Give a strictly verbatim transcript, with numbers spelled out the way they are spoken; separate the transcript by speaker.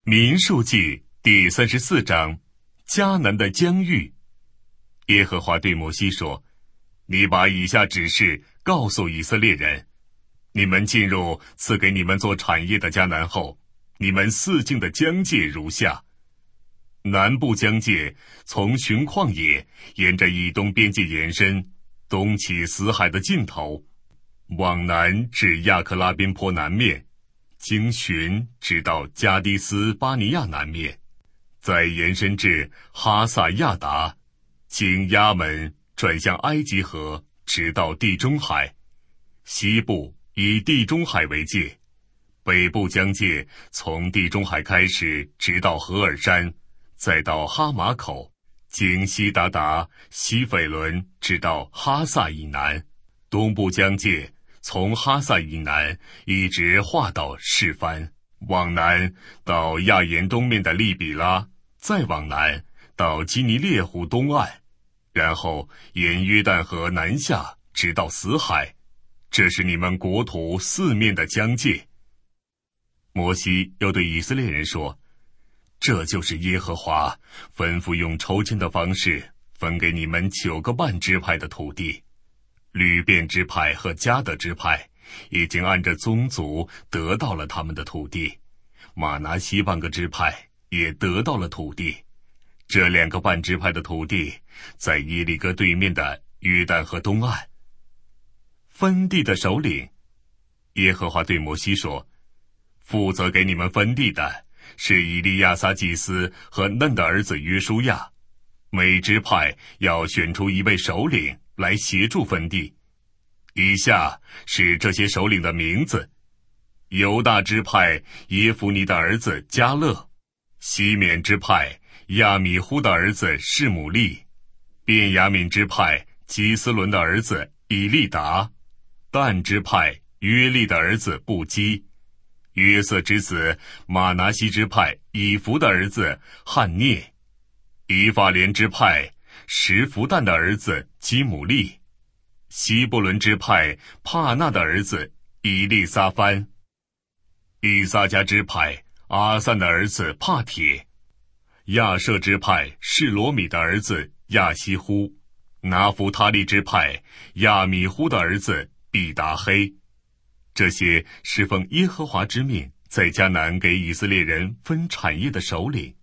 Speaker 1: 民数记第三十四章，迦南的疆域。耶和华对摩西说：你把以下指示告诉以色列人，你们进入赐给你们做产业的迦南后，你们四境的疆界如下：南部疆界从寻旷野沿着以东边界延伸，东起死海的尽头，往南至亚克拉宾坡南面，经寻直到加迪斯巴尼亚南面，再延伸至哈萨亚达，经亚门转向埃及河，直到地中海。西部以地中海为界，北部疆界从地中海开始，直到何尔山，再到哈马口，经西达达、西斐伦，直到哈萨以南。东部疆界从哈萨以南一直划到示番，往南到亚延东面的利比拉，再往南到基尼列湖东岸，然后沿约旦河南下，直到死海。这是你们国土四面的疆界。摩西又对以色列人说：这就是耶和华吩咐用抽签的方式分给你们九个半支派的土地。吕便支派和迦得支派已经按着宗族得到了他们的土地，马拿西半个支派也得到了土地。这两个半支派的土地在耶利哥对面的约旦河东岸。分地的首领，耶和华对摩西说：负责给你们分地的是以利亚撒祭司和嫩的儿子约书亚，每支派要选出一位首领来协助分地。以下是这些首领的名字：犹大支派耶孚尼的儿子迦勒，西缅支派亚米忽的儿子示姆利，便雅悯支派基斯伦的儿子以利达，但支派约利的儿子布基，约瑟之子马拿西支派以弗的儿子汉涅，以法莲支派什弗但的儿子基姆利，希伯伦支派帕纳的儿子以利撒番，以撒迦支派阿散的儿子帕铁，亚舍支派示罗米的儿子亚希忽，拿弗他利支派亚米忽的儿子毕达黑。这些是奉耶和华之命在迦南给以色列人分产业的首领。